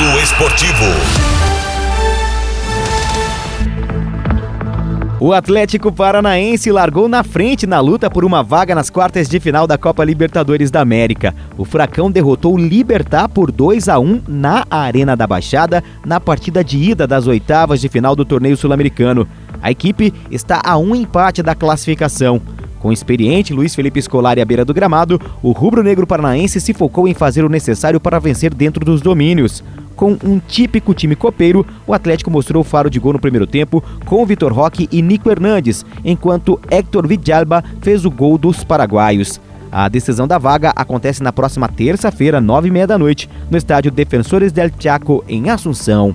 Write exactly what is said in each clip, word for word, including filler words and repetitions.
Giro Esportivo. O Atlético Paranaense largou na frente na luta por uma vaga nas quartas de final da Copa Libertadores da América. O Furacão derrotou o Libertad por dois a um na Arena da Baixada, na partida de ida das oitavas de final do torneio sul-americano. A equipe está a um empate da classificação. Com o experiente Luiz Felipe Scolari à beira do gramado, o rubro-negro paranaense se focou em fazer o necessário para vencer dentro dos domínios. Com um típico time copeiro, o Atlético mostrou faro de gol no primeiro tempo com Vitor Roque e Nico Hernandes, enquanto Héctor Villalba fez o gol dos paraguaios. A decisão da vaga acontece na próxima terça-feira, nove e meia da noite, no estádio Defensores del Chaco, em Assunção.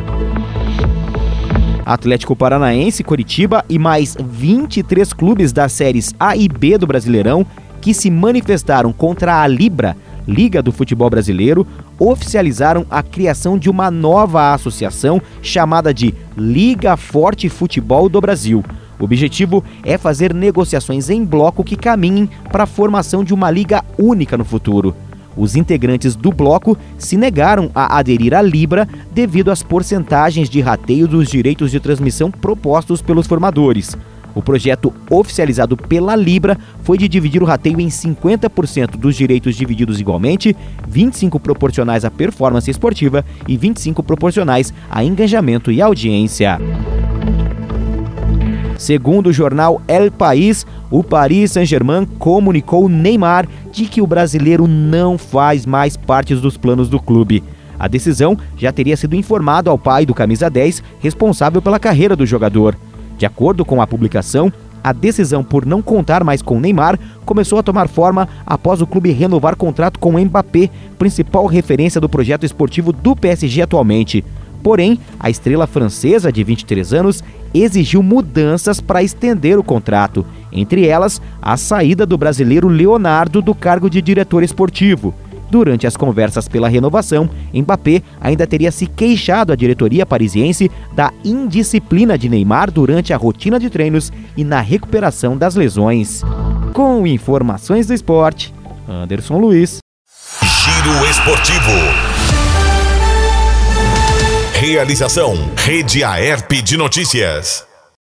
Atlético Paranaense, Coritiba e mais vinte e três clubes das séries A e B do Brasileirão que se manifestaram contra a Libra, Liga do Futebol Brasileiro, oficializaram a criação de uma nova associação chamada de Liga Forte Futebol do Brasil. O objetivo é fazer negociações em bloco que caminhem para a formação de uma liga única no futuro. Os integrantes do bloco se negaram a aderir à Libra devido às porcentagens de rateio dos direitos de transmissão propostos pelos formadores. O projeto oficializado pela Libra foi de dividir o rateio em cinquenta por cento dos direitos divididos igualmente, vinte e cinco por cento proporcionais à performance esportiva e vinte e cinco por cento proporcionais a engajamento e audiência. Segundo o jornal El País, o Paris Saint-Germain comunicou Neymar de que o brasileiro não faz mais parte dos planos do clube. A decisão já teria sido informada ao pai do camisa dez, responsável pela carreira do jogador. De acordo com a publicação, a decisão por não contar mais com Neymar começou a tomar forma após o clube renovar contrato com Mbappé, principal referência do projeto esportivo do P S G atualmente. Porém, a estrela francesa de vinte e três anos exigiu mudanças para estender o contrato, entre elas a saída do brasileiro Leonardo do cargo de diretor esportivo. Durante as conversas pela renovação, Mbappé ainda teria se queixado à diretoria parisiense da indisciplina de Neymar durante a rotina de treinos e na recuperação das lesões. Com informações do esporte, Anderson Luiz. Giro Esportivo. Realização: Rede Aerp de Notícias.